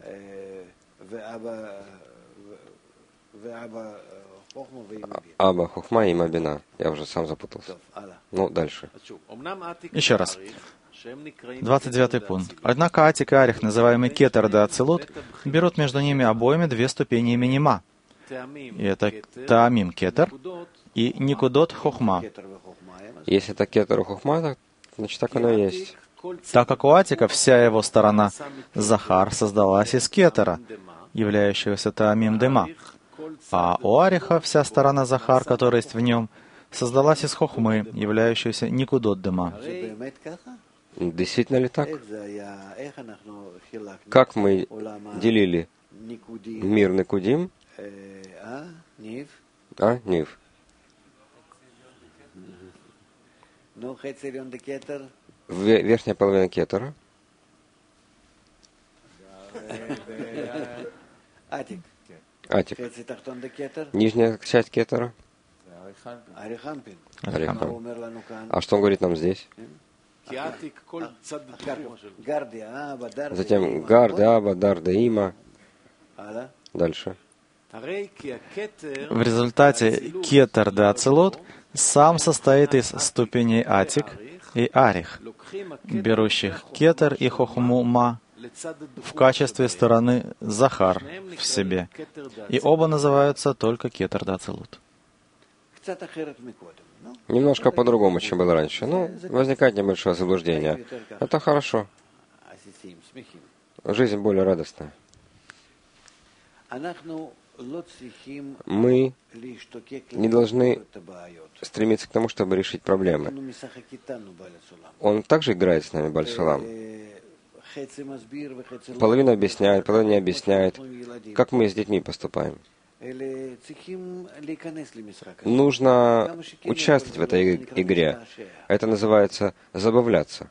Аба Хохма и Има Бина. Я уже сам запутался. Ну, дальше.
Еще раз. двадцать девятый пункт. Однако Атик и Арих, называемые Кетер да Ацилут, берут между ними обоими две ступени имени Ма. И это Таамим Кетер и Никудот Хохма.
Если это Кетер и Хохма, значит, так оно и есть.
Так как у Атика вся его сторона Захар создалась из Кетера, являющегося Таамим Дема, а у Ариха вся сторона Захар, которая есть в нем, создалась из Хохмы, являющейся Никудот Дема.
Действительно ли так? Как мы делили мир Никудим? А, Нив. Верхняя половина Кетера. Атик. Нижняя часть Кетера. Арихампин. А что он говорит нам здесь? Затем Гарди, Аба, Дарда, Има. Дальше.
В результате Кетер да Ацилут сам состоит из ступеней Атик и Арих, берущих Кетер и Хохму Ма в качестве стороны Захар в себе. И оба называются только Кетер да Ацилут.
Немножко по-другому, чем было раньше. Ну, возникает небольшое заблуждение. Это хорошо. Жизнь более радостная. мы не должны стремиться к тому, чтобы решить проблемы. Он также играет с нами, Бааль Шулам. Половина объясняет, половина не объясняет. Как мы с детьми поступаем? Нужно участвовать в этой игре. Это называется забавляться.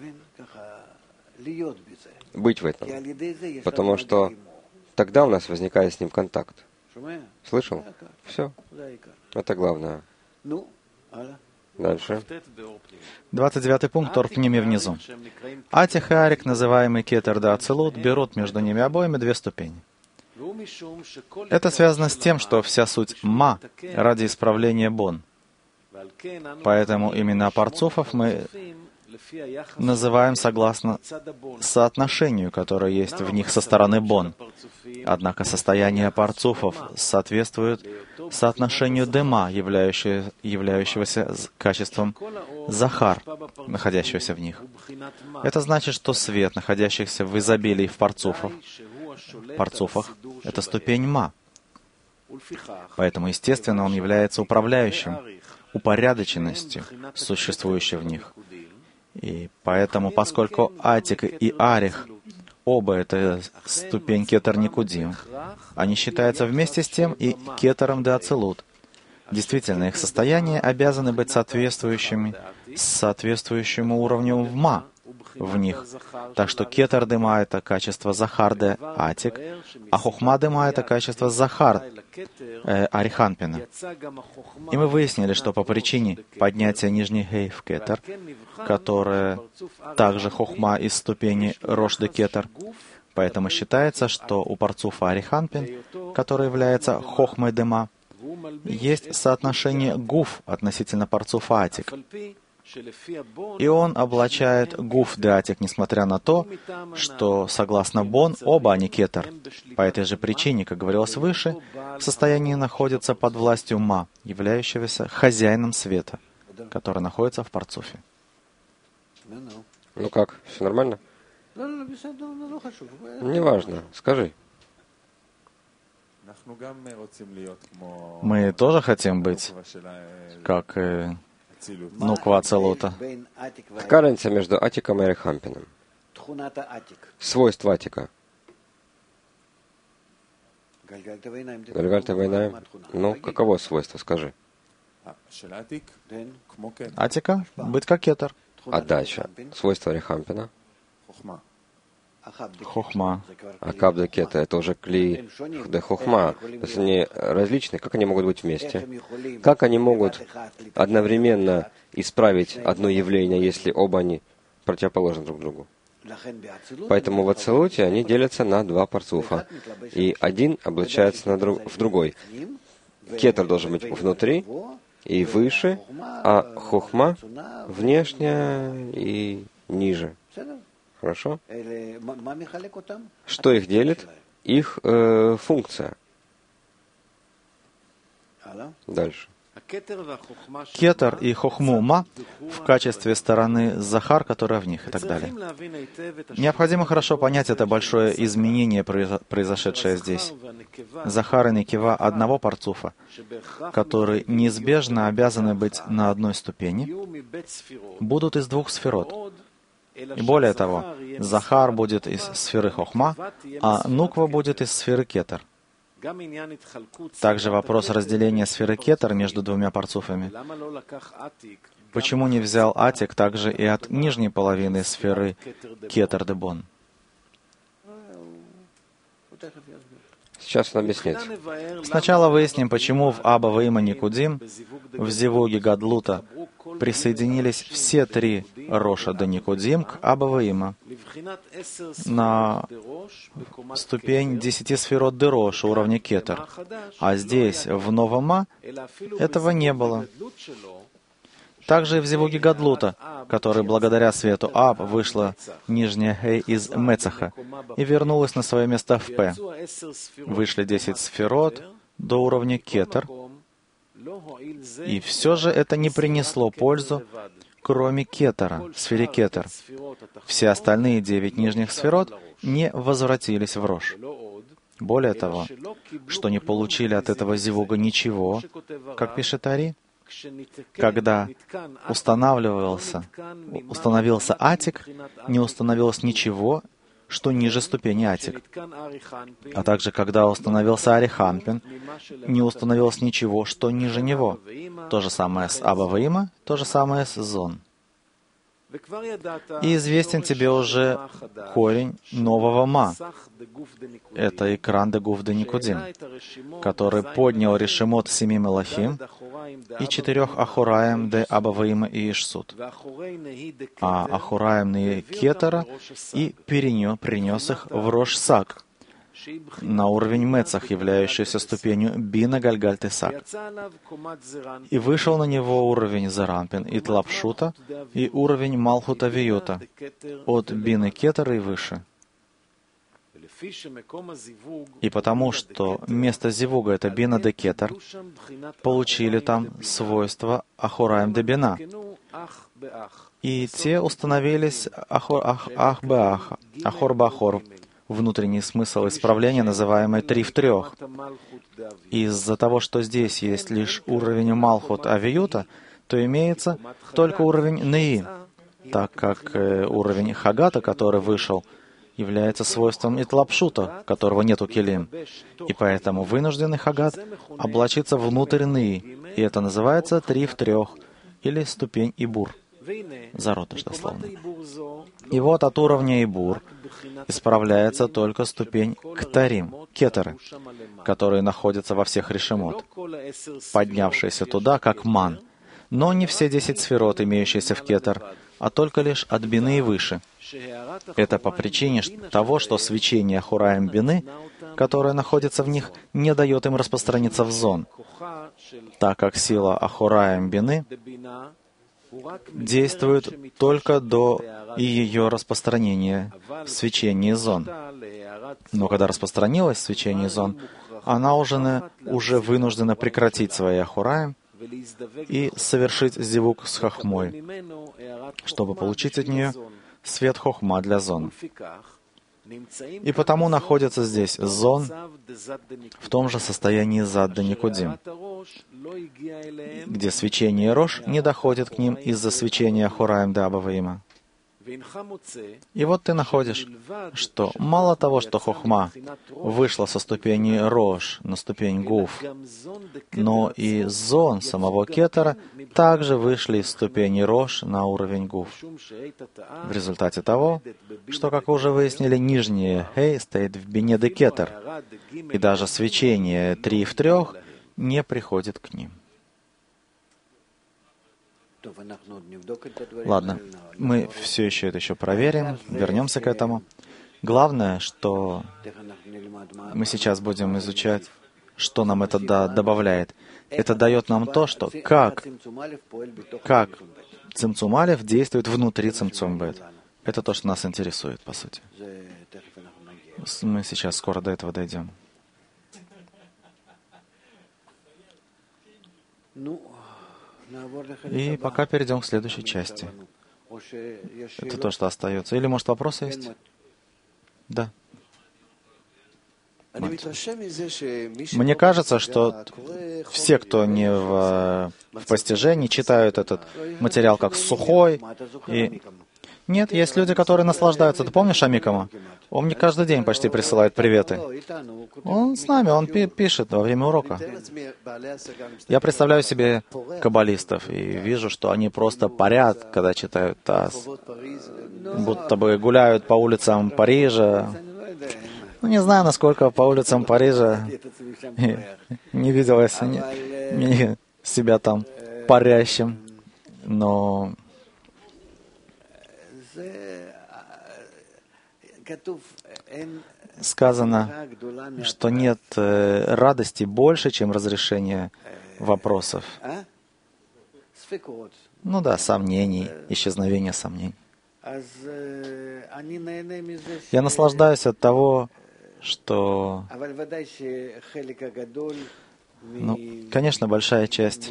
Быть в этом. Потому что тогда у нас возникает с ним контакт. Слышал? Все. Это главное. Дальше.
двадцать девятый пункт, Ор Пними внизу. Атих и Арик, называемый Кетер да Ацилут, берут между ними обоими две ступени. Это связано с тем, что вся суть Ма ради исправления Бон. Поэтому имена парцуфов мы называем согласно соотношению, которое есть в них со стороны Бон. Однако состояние парцуфов соответствует соотношению Дема, являющего, являющегося качеством Захар, находящегося в них. Это значит, что свет, находящийся в изобилии в парцуфах, парцуфах, это ступень Ма. Поэтому, естественно, он является управляющим, упорядоченностью, существующей в них. И поэтому, поскольку Атик и Арих, оба это ступень Кетер Никудим, они считаются вместе с тем и Кетером де Ацилут. Действительно, их состояния обязаны быть соответствующими соответствующему уровню в Ма в них. Так что Кетер де Ма — это качество Захар де Атик, а Хохма де Ма — это качество Захар э, Ариханпина. И мы выяснили, что по причине поднятия нижней Гей в Кетер, которая также Хохма из ступени Рош де Кетер, поэтому считается, что у парцуфа Ариханпин, который является Хохмой де Ма, есть соотношение Гуф относительно парцуфа Атик. И он облачает Гуф де Атик, несмотря на то, что, согласно Бон, оба они Кетер. По этой же причине, как говорилось выше, в состоянии находится под властью Ма, являющегося хозяином света, который находится в парцуфе.
Ну как, все нормально? Неважно, скажи.
Мы тоже хотим быть как э, Нуква Ацилута.
Какая разница между Атиком и Ариханпином? Свойства Атика. Гальгальта Вайнаем. Ну, каково свойство, скажи.
Атика — быть как Кетер.
А дальше? Свойство Ариханпина.
Хохма.
А Кабда Кета — это уже Кли де Хохма. То есть они различны. Как они могут быть вместе? Как они могут одновременно исправить одно явление, если оба они противоположны друг другу? Поэтому в Ацилуте они делятся на два парцуфа. И один облачается на друг, в другой. Кетер должен быть внутри и выше, а Хохма внешняя и ниже. Хорошо? Что их делит? Их э, функция. Дальше.
Кетер и Хохму Ма в качестве стороны Захар, которая в них, и так далее. Необходимо хорошо понять это большое изменение, произошедшее здесь. Захар и Некива одного парцуфа, которые неизбежно обязаны быть на одной ступени, будут из двух сферот. И более того, Захар будет из сферы Хохма, а Нуква будет из сферы Кетер. Также вопрос разделения сферы Кетер между двумя парцуфами. Почему не взял Атик также и от нижней половины сферы Кетер де Бон?
Сейчас он объяснит.
Сначала выясним, почему в Аба Ваима Никудим, в Зивуге Гадлута, присоединились все три Роша до Никудим к Аба Ваима на ступень десяти сферот де Рош уровня Кетер. А здесь, в Новом Ма, этого не было. Также и в Зивуге Гадлута, который благодаря свету Аб вышла нижняя Хей из Мецаха и вернулась на свое место в П. Вышли десять сферот до уровня Кетер, и все же это не принесло пользу, кроме Кетера, сфере Кетер. Все остальные девять нижних сферот не возвратились в Рош. Более того, что не получили от этого зивуга ничего, как пишет Ари, когда устанавливался, установился атик, не установилось ничего, что ниже ступени атик. А также, когда установился арихампин, не установилось ничего, что ниже него. То же самое с Аба Ваима, то же самое с Зон. И известен тебе уже корень нового Ма. Это Икран де Гуф де Никудим, который поднял решемот семи Мелахим и четырех Ахураем де Абаваима и Ишсут, а Ахураем де Кетера и перенес, принес их в Рош-Сак, на уровень Мецах, являющийся ступенью Бина Гальгаль Тесак. И вышел на него уровень Зарампин и Тлапшута и уровень Малхута Виюта, от Бины Кетера и выше. И потому, что место Зивуга — это Бина де Кетер, получили там свойства Ахураем де Бина. И те установились Ах-Бе-Ах, Ахор-Бахор, внутренний смысл исправления, называемый три в трех. Из-за того, что здесь есть лишь уровень Малхут Авиюта, то имеется только уровень Неи, так как э, уровень Хагата, который вышел, является свойством Итлапшута, которого нет у Келим. И поэтому вынужденный Хагат облачится внутрь Неи, и это называется три в трех, или ступень Ибур. Зародыш, дословно. И вот от уровня Ибур исправляется только ступень Ктарим, кетеры, которые находятся во всех решемот, поднявшиеся туда, как ман. Но не все десять сферот, имеющиеся в кетер, а только лишь от бины и выше. Это по причине того, что свечение Ахураем бины, которое находится в них, не дает им распространиться в зон, так как сила Ахураем бины действует только до ее распространения в свечении зон. Но когда распространилось свечение зон, она уже, уже вынуждена прекратить свои Ахураем и совершить зивук с хохмой, чтобы получить от нее свет хохма для зон. И потому находится здесь зон в том же состоянии Задда Никудим, где свечение Рош не доходит к ним из-за свечения Ахураем де Абаваима. И вот ты находишь, что мало того, что Хохма вышла со ступени Рош на ступень Гуф, но и зон самого Кетера также вышли из ступени Рош на уровень Гуф. В результате того, что, как уже выяснили, нижнее Хей стоит в бине де Кетер, и даже свечение три в трех не приходит к ним. Ладно, мы все еще это еще проверим, вернемся к этому. Главное, что мы сейчас будем изучать, что нам это да, добавляет. Это дает нам то, что как, как Цимцум Алеф действует внутри Цимцум Бет. Это то, что нас интересует, по сути. Мы сейчас скоро до этого дойдем. И пока перейдем к следующей части. Это то, что остается. Или, может, вопросы есть? Да. Мне кажется, что все, кто не в, в постижении, читают этот материал как сухой. И... Нет, есть люди, которые наслаждаются. Ты помнишь Амикама? Он мне каждый день почти присылает приветы. Он с нами, он пи- пишет во время урока. Я представляю себе каббалистов и вижу, что они просто парят, когда читают Таз. Будто бы гуляют по улицам Парижа. Ну, не знаю, насколько по улицам Парижа не видел я не, себя там парящим, но сказано, что нет э, радости больше, чем разрешение вопросов. Ну да, сомнений, исчезновение сомнений. Я наслаждаюсь от того, что... Ну, конечно, большая часть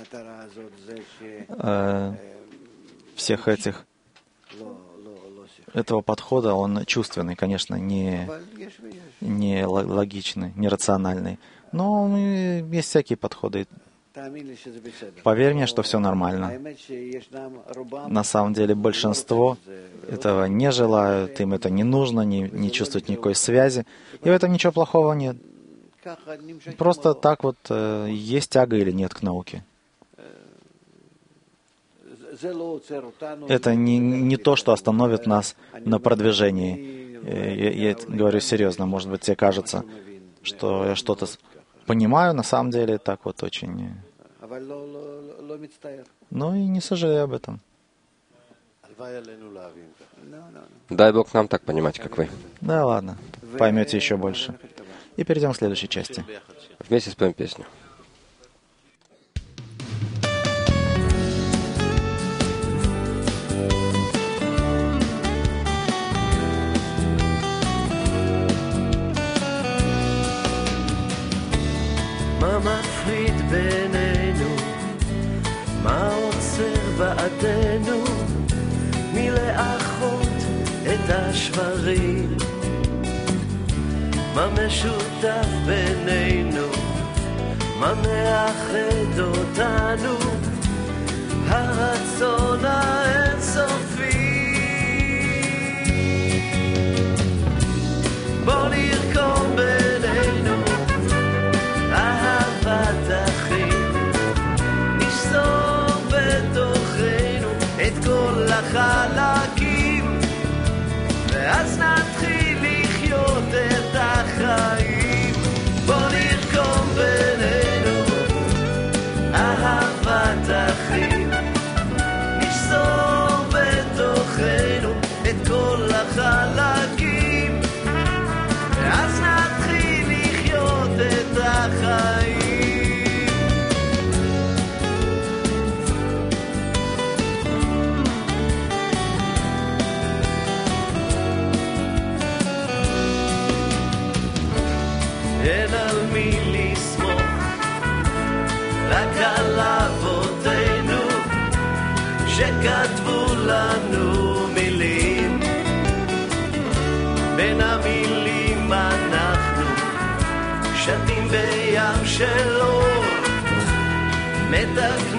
э, всех этих этого подхода, он чувственный, конечно, не, не логичный, не рациональный. Но есть всякие подходы. Поверь мне, что все нормально. На самом деле большинство этого не желают, им это не нужно, не, не чувствуют никакой связи. И в этом ничего плохого нет. Просто так вот э, есть тяга или нет к науке. Это не, не то, что остановит нас на продвижении. Я, я говорю серьезно, может быть, тебе кажется, что я что-то понимаю, на самом деле так вот очень. Ну и не сожалею об этом.
Дай Бог нам так понимать, как вы.
Да ладно, поймете еще больше. И перейдем к следующей части.
Вместе споем песню.
מה מפריד בינינו? מה עוצר בעדנו מלאחות את השברים? מה משותף בינינו? מה מאחד אותנו? הרצון האינסופי. בוא נרקום בינינו אהבת אחים, נשסור בתוכנו את כל החלקים, ואז נתחיל לחיות את החיים. בוא נרקום בינינו אהבת אחים, נשסור בתוכנו את כל החלקים, ואז נתחיל לחיות את החיים. אין על מי לסמוך, רק על אבותינו שכתבו לנו מילים. בין המילים אנחנו שתים בים של אור, מתקלמים